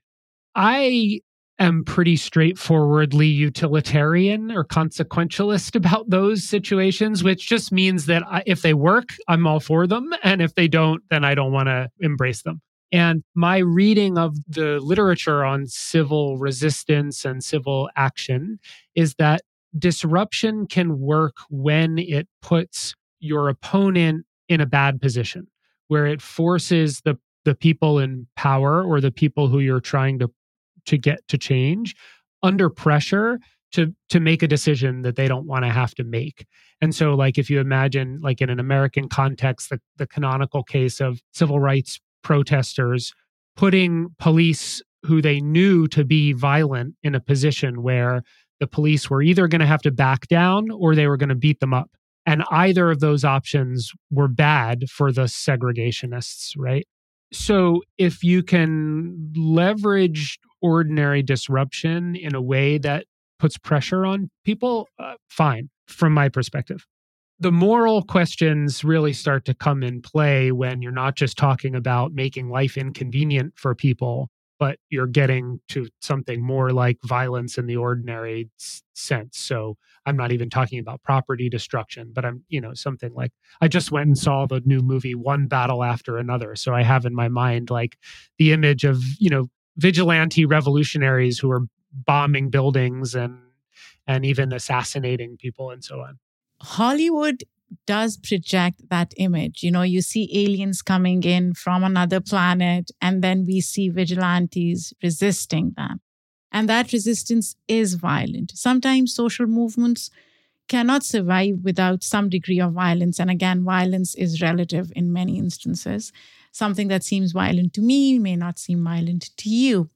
I am pretty straightforwardly utilitarian or consequentialist about those situations, which just means that I, if they work, I'm all for them. And if they don't, then I don't want to embrace them. And my reading of the literature on civil resistance and civil action is that disruption can work when it puts your opponent in a bad position, where it forces the, the people in power or the people who you're trying to, to get to change under pressure to, to make a decision that they don't want to have to make. And so like if you imagine like in an American context, the, the canonical case of civil rights protesters putting police who they knew to be violent in a position where the police were either going to have to back down or they were going to beat them up. And either of those options were bad for the segregationists, right? So if you can leverage ordinary disruption in a way that puts pressure on people, uh, fine, from my perspective. The moral questions really start to come in play when you're not just talking about making life inconvenient for people, but you're getting to something more like violence in the ordinary s- sense. So I'm not even talking about property destruction, but I'm, you know, something like I just went and saw the new movie One Battle After Another. So I have in my mind like the image of, you know, vigilante revolutionaries who are bombing buildings and and even assassinating people and so on. Hollywood does project that image. You know, you see aliens coming in from another planet, and then we see vigilantes resisting them. And that resistance is violent. Sometimes social movements cannot survive without some degree of violence. And again, violence is relative in many instances. Something that seems violent to me may not seem violent to you.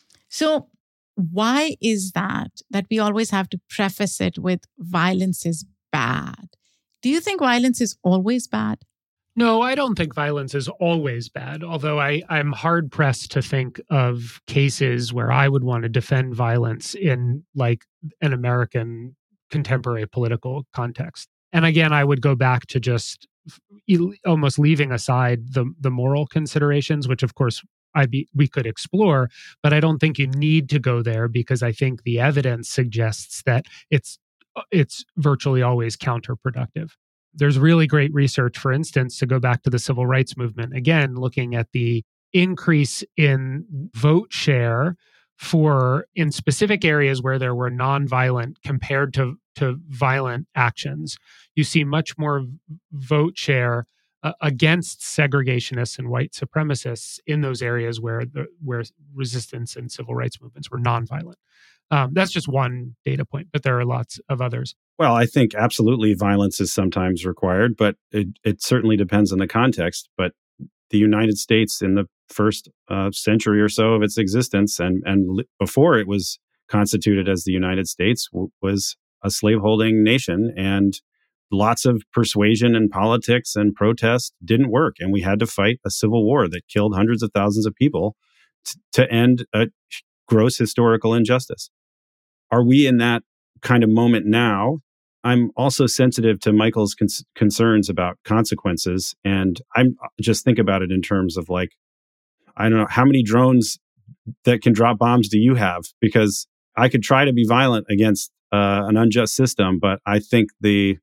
So why is that, that we always have to preface it with violence is bad? Do you think violence is always bad? No, I don't think violence is always bad, although I, I'm hard-pressed to think of cases where I would want to defend violence in like an American contemporary political context. And again, I would go back to just almost leaving aside the, the moral considerations, which of course I be, we could explore, but I don't think you need to go there because I think the evidence suggests that it's it's virtually always counterproductive. There's really great research, for instance, to go back to the civil rights movement, again, looking at the increase in vote share for in specific areas where there were nonviolent compared to, to violent actions. You see much more vote share uh, against segregationists and white supremacists in those areas where the, where resistance and civil rights movements were nonviolent. Um, that's just one data point, but there are lots of others. Well, I think absolutely violence is sometimes required, but it, it certainly depends on the context. But the United States in the first uh, century or so of its existence, and, and before it was constituted as the United States, w- was a slaveholding nation. And lots of persuasion and politics and protest didn't work. And we had to fight a civil war that killed hundreds of thousands of people t- to end a gross historical injustice. Are we in that kind of moment now? I'm also sensitive to Michael's con- concerns about consequences. And I'm just think about it in terms of like, I don't know, how many drones that can drop bombs do you have? Because I could try to be violent against uh, an unjust system, but I think the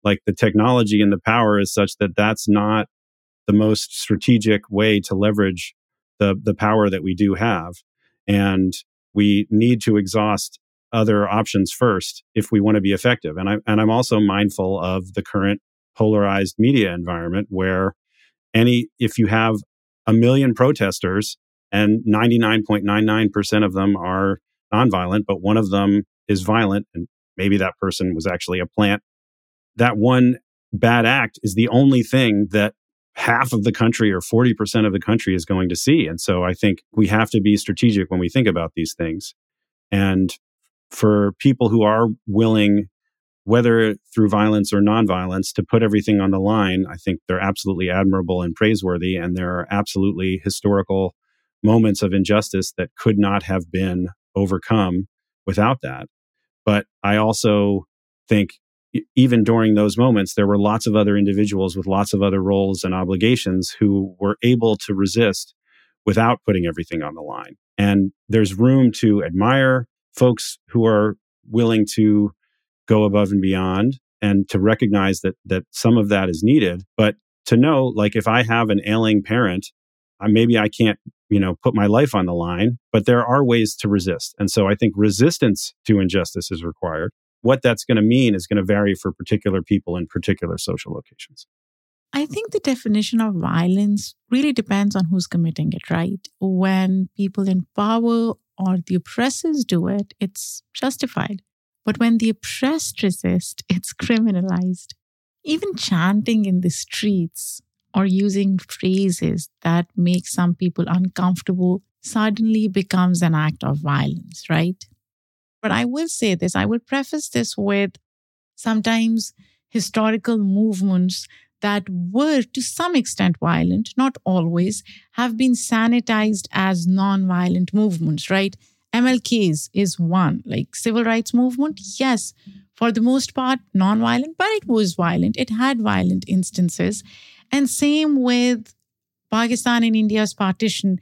like the technology and the power is such that that's not the most strategic way to leverage the the power that we do have. And we need to exhaust other options first if we want to be effective. And I and I'm also mindful of the current polarized media environment where any if you have a million protesters and ninety-nine point nine nine percent of them are nonviolent, but one of them is violent, and maybe that person was actually a plant, that one bad act is the only thing that half of the country or forty percent of the country is going to see. And so I think we have to be strategic when we think about these things. And for people who are willing, whether through violence or nonviolence, to put everything on the line, I think they're absolutely admirable and praiseworthy. And there are absolutely historical moments of injustice that could not have been overcome without that. But I also think even during those moments, there were lots of other individuals with lots of other roles and obligations who were able to resist without putting everything on the line. And there's room to admire folks who are willing to go above and beyond and to recognize that that some of that is needed. But to know, like, if I have an ailing parent, I, maybe I can't, you know, put my life on the line, but there are ways to resist. And so I think resistance to injustice is required. What that's going to mean is going to vary for particular people in particular social locations. I think the definition of violence really depends on who's committing it, right? When people in power or the oppressors do it, it's justified. But when the oppressed resist, it's criminalized. Even chanting in the streets or using phrases that make some people uncomfortable suddenly becomes an act of violence, right? But I will say this, I will preface this with sometimes historical movements that were to some extent violent, not always, have been sanitized as non-violent movements, right? M L K's is one, like civil rights movement. Yes, for the most part, non-violent, but it was violent. It had violent instances. And same with Pakistan and India's partition.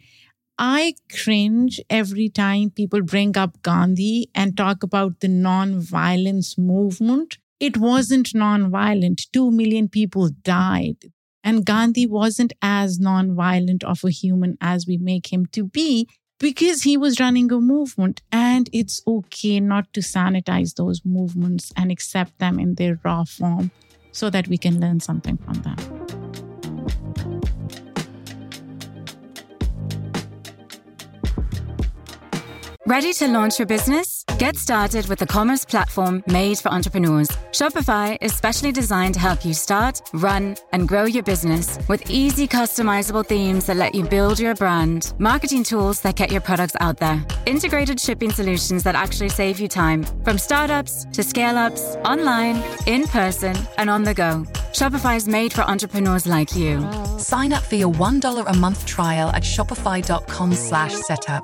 I cringe every time people bring up Gandhi and talk about the non-violence movement. It wasn't non-violent. Two million people died. And Gandhi wasn't as non-violent of a human as we make him to be because he was running a movement. And it's okay not to sanitize those movements and accept them in their raw form so that we can learn something from them. Ready to launch your business? Get started with the commerce platform made for entrepreneurs. Shopify is specially designed to help you start, run, and grow your business with easy customizable themes that let you build your brand, marketing tools that get your products out there, integrated shipping solutions that actually save you time, from startups to scale-ups, online, in person, and on the go. Shopify is made for entrepreneurs like you. Sign up for your one dollar a month trial at shopify.com slash setup.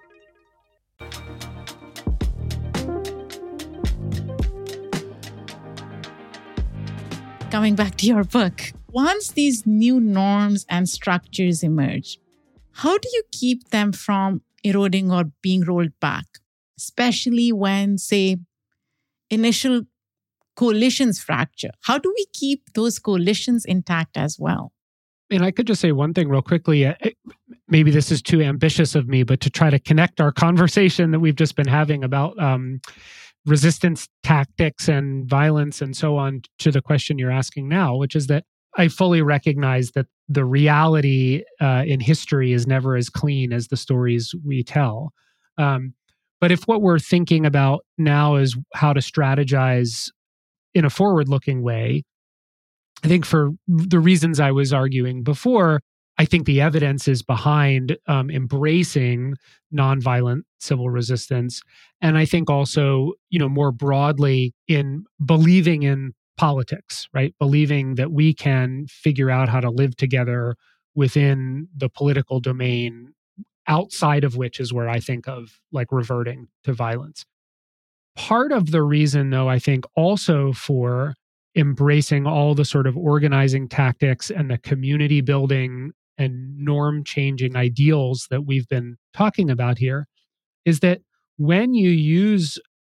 Coming back to your book, once these new norms and structures emerge, how do you keep them from eroding or being rolled back? Especially when, say, initial coalitions fracture. How do we keep those coalitions intact as well? And I could just say one thing real quickly. Maybe this is too ambitious of me, but to try to connect our conversation that we've just been having about um, resistance tactics and violence and so on to the question you're asking now, which is that I fully recognize that the reality uh, in history is never as clean as the stories we tell. Um, but if what we're thinking about now is how to strategize in a forward-looking way, I think for the reasons I was arguing before, I think the evidence is behind um, embracing nonviolent civil resistance. And I think also, you know, more broadly in believing in politics, right? Believing that we can figure out how to live together within the political domain, outside of which is where I think of like reverting to violence. Part of the reason, though, I think also for embracing all the sort of organizing tactics and the community building and norm changing ideals that we've been talking about here is that when you use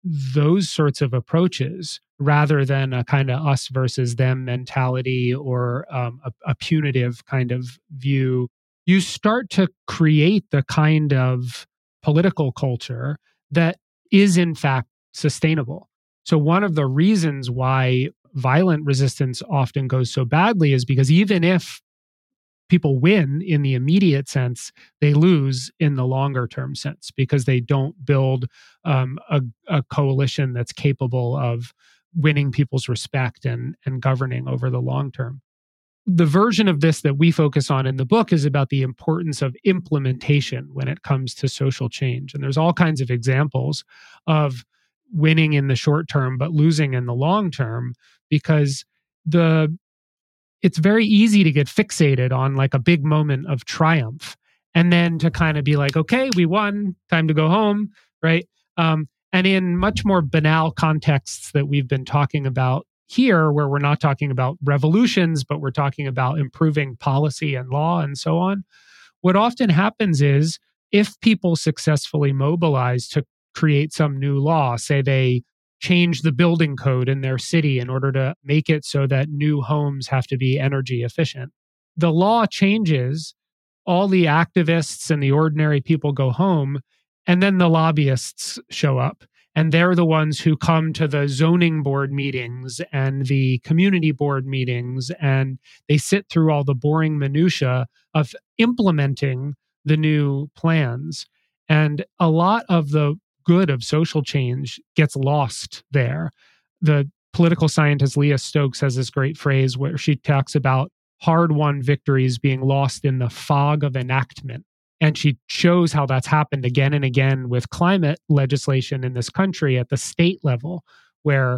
those sorts of approaches rather than a kind of us versus them mentality or um, a, a punitive kind of view, you start to create the kind of political culture that is in fact sustainable. So one of the reasons why violent resistance often goes so badly is because even if people win in the immediate sense, they lose in the longer term sense because they don't build um, a, a coalition that's capable of winning people's respect and, and governing over the long term. The version of this that we focus on in the book is about the importance of implementation when it comes to social change. And there's all kinds of examples of winning in the short term, but losing in the long term, because the it's very easy to get fixated on like a big moment of triumph and then to kind of be like, okay, we won, time to go home, right? Um, and in much more banal contexts that we've been talking about here, where we're not talking about revolutions, but we're talking about improving policy and law and so on, what often happens is if people successfully mobilize to create some new law, say they change the building code in their city in order to make it so that new homes have to be energy efficient. The law changes, all the activists and the ordinary people go home, and then the lobbyists show up. And they're the ones who come to the zoning board meetings and the community board meetings, and they sit through all the boring minutia of implementing the new plans. And a lot of the good of social change gets lost there. The political scientist Leah Stokes has this great phrase where she talks about hard-won victories being lost in the fog of enactment. And she shows how that's happened again and again with climate legislation in this country at the state level, where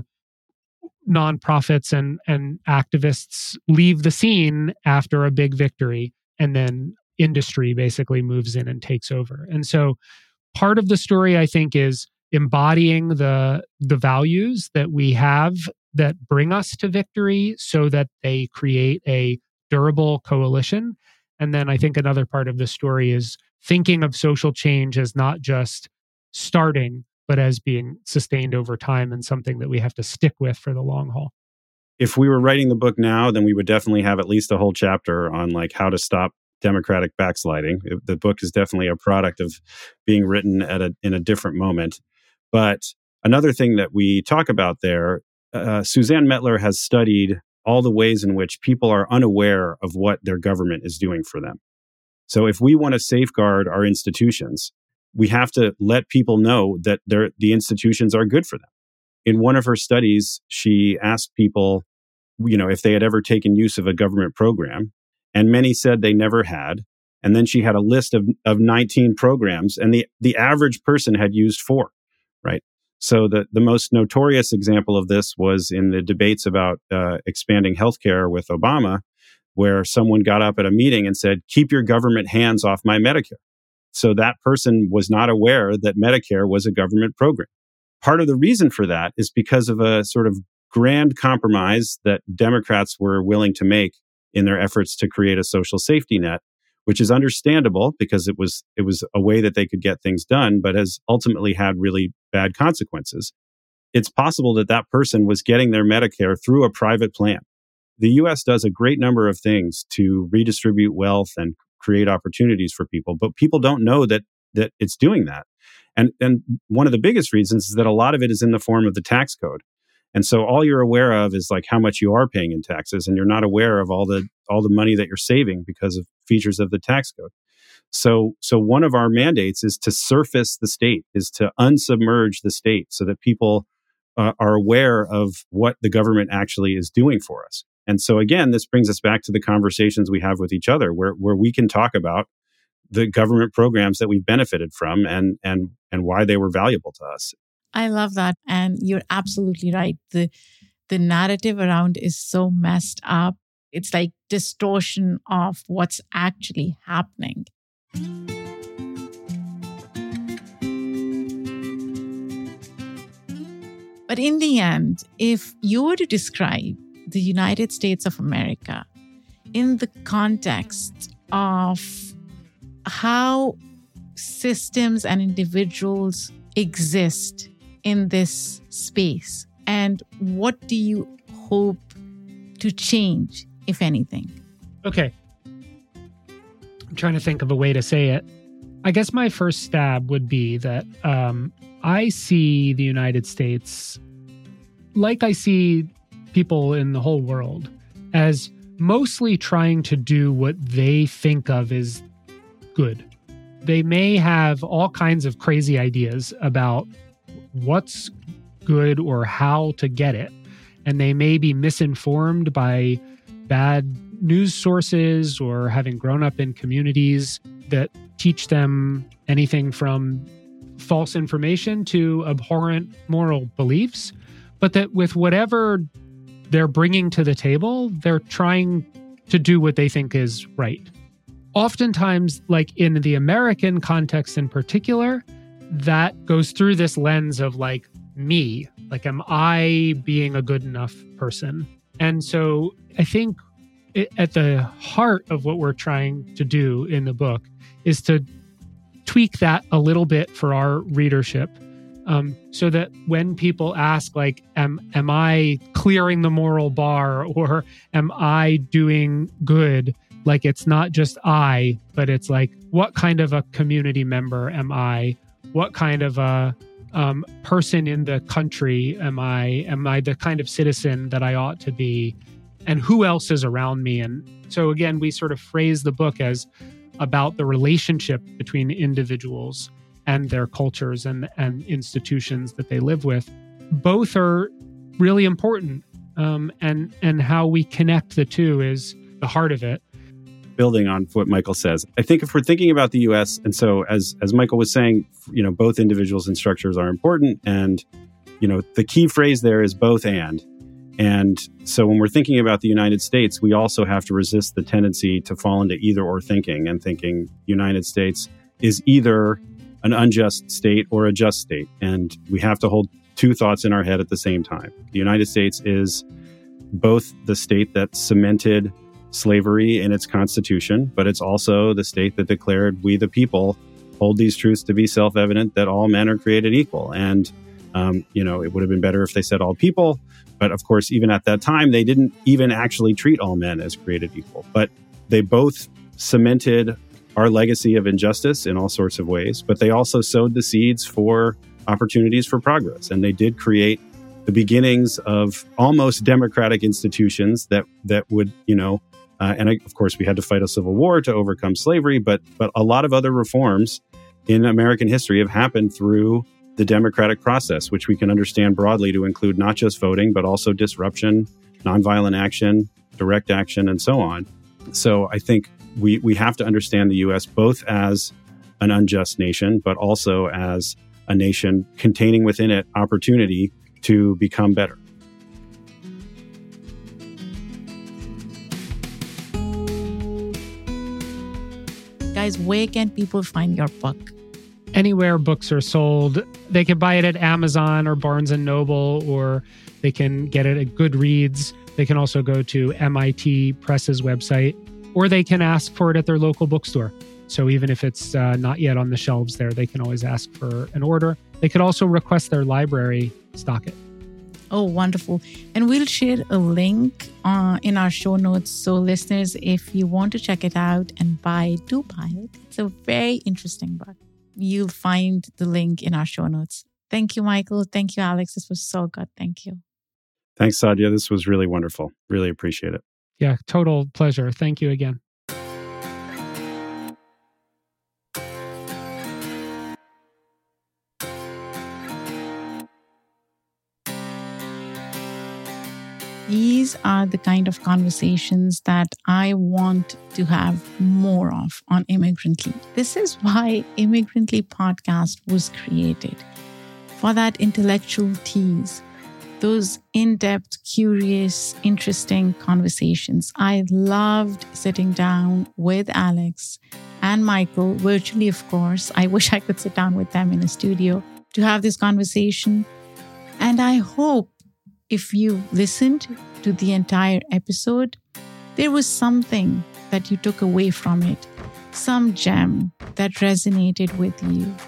nonprofits and, and activists leave the scene after a big victory, and then industry basically moves in and takes over. And so part of the story, I think, is embodying the, the values that we have that bring us to victory so that they create a durable coalition. And then I think another part of the story is thinking of social change as not just starting, but as being sustained over time and something that we have to stick with for the long haul. If we were writing the book now, then we would definitely have at least a whole chapter on like how to stop democratic backsliding. It, the book is definitely a product of being written at a in a different moment. But another thing that we talk about there, uh, Suzanne Mettler has studied all the ways in which people are unaware of what their government is doing for them. So if we want to safeguard our institutions, we have to let people know that the institutions are good for them. In one of her studies, she asked people, you know, if they had ever taken use of a government program, and many said they never had. And then she had a list of, of nineteen programs, and the, the average person had used four, right? So the, the most notorious example of this was in the debates about uh, expanding healthcare with Obama, where someone got up at a meeting and said, keep your government hands off my Medicare. So that person was not aware that Medicare was a government program. Part of the reason for that is because of a sort of grand compromise that Democrats were willing to make in their efforts to create a social safety net, which is understandable because it was it was a way that they could get things done, but has ultimately had really bad consequences. It's possible that that person was getting their Medicare through a private plan. The U S does a great number of things to redistribute wealth and create opportunities for people, but people don't know that that it's doing that. And and one of the biggest reasons is that a lot of it is in the form of the tax code. And so all you're aware of is like how much you are paying in taxes, and you're not aware of all the all the money that you're saving because of features of the tax code. So so one of our mandates is to surface the state, is to unsubmerge the state so that people uh, are aware of what the government actually is doing for us. And so again, this brings us back to the conversations we have with each other, where where we can talk about the government programs that we've benefited from and and and why they were valuable to us. I love that. And you're absolutely right. The the narrative around is so messed up. It's like distortion of what's actually happening. But in the end, if you were to describe the United States of America in the context of how systems and individuals exist in this space? And what do you hope to change, if anything? Okay. I'm trying to think of a way to say it. I guess my first stab would be that um, I see the United States, like I see people in the whole world, as mostly trying to do what they think of as good. They may have all kinds of crazy ideas about what's good or how to get it. And they may be misinformed by bad news sources or having grown up in communities that teach them anything from false information to abhorrent moral beliefs. But that with whatever they're bringing to the table, they're trying to do what they think is right. Oftentimes, like in the American context in particular, that goes through this lens of like me, like, am I being a good enough person? And so I think it, at the heart of what we're trying to do in the book is to tweak that a little bit for our readership. Um, so that when people ask, like, am, am I clearing the moral bar or am I doing good? Like, it's not just I, but it's like, what kind of a community member am I? What kind of a um, person in the country am I? Am I the kind of citizen that I ought to be? And who else is around me? And so again, we sort of phrase the book as about the relationship between individuals and their cultures and, and institutions that they live with. Both are really important. Um, and, and how we connect the two is the heart of it. Building on what Michael says, I think if we're thinking about the U S, and so as as Michael was saying, you know, both individuals and structures are important. And, you know, the key phrase there is both and. And so when we're thinking about the United States, we also have to resist the tendency to fall into either or thinking and thinking United States is either an unjust state or a just state. And we have to hold two thoughts in our head at the same time. The United States is both the state that cemented slavery in its constitution, but it's also the state that declared we the people hold these truths to be self-evident that all men are created equal. And, um, you know, it would have been better if they said all people. But of course, even at that time, they didn't even actually treat all men as created equal. But they both cemented our legacy of injustice in all sorts of ways, but they also sowed the seeds for opportunities for progress. And they did create the beginnings of almost democratic institutions that that would, you know, uh, and I, of course, we had to fight a civil war to overcome slavery, but but a lot of other reforms in American history have happened through the democratic process, which we can understand broadly to include not just voting, but also disruption, nonviolent action, direct action, and so on. So I think we we have to understand the U S both as an unjust nation, but also as a nation containing within it opportunity to become better. Guys, where can people find your book? Anywhere books are sold. They can buy it at Amazon or Barnes and Noble, or they can get it at Goodreads. They can also go to M I T Press's website, or they can ask for it at their local bookstore. So even if it's uh, not yet on the shelves there, they can always ask for an order. They could also request their library stock it. Oh, wonderful. And we'll share a link uh, in our show notes. So listeners, if you want to check it out and buy it, do buy it. It's a very interesting book. You'll find the link in our show notes. Thank you, Michael. Thank you, Alex. This was so good. Thank you. Thanks, Sadia. This was really wonderful. Really appreciate it. Yeah, total pleasure. Thank you again. These are the kind of conversations that I want to have more of on Immigrantly. This is why Immigrantly podcast was created. For that intellectual tease, those in-depth, curious, interesting conversations. I loved sitting down with Alex and Michael, virtually, of course. I wish I could sit down with them in a studio to have this conversation. And I hope if you listened to the entire episode, there was something that you took away from it, some gem that resonated with you.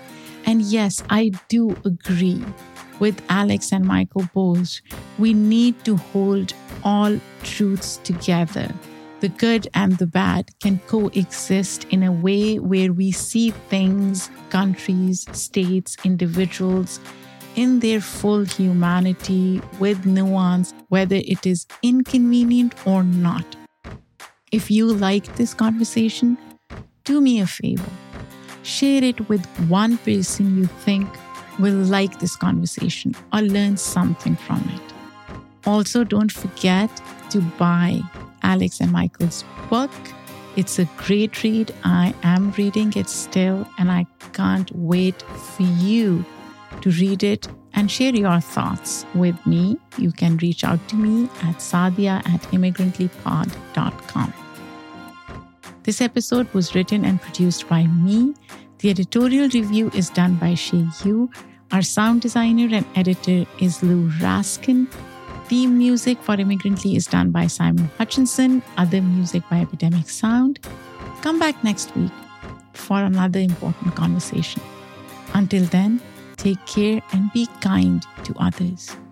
And yes, I do agree with Alex and Michael Bowles. We need to hold all truths together. The good and the bad can coexist in a way where we see things, countries, states, individuals in their full humanity with nuance, whether it is inconvenient or not. If you like this conversation, do me a favor. Share it with one person you think will like this conversation or learn something from it. Also, don't forget to buy Alex and Michael's book. It's a great read. I am reading it still, and I can't wait for you to read it and share your thoughts with me. You can reach out to me at sadia at immigrantlypod dot com. This episode was written and produced by me. The editorial review is done by Shay Yu. Our sound designer and editor is Lou Raskin. Theme music for Immigrantly is done by Simon Hutchinson. Other music by Epidemic Sound. Come back next week for another important conversation. Until then, take care and be kind to others.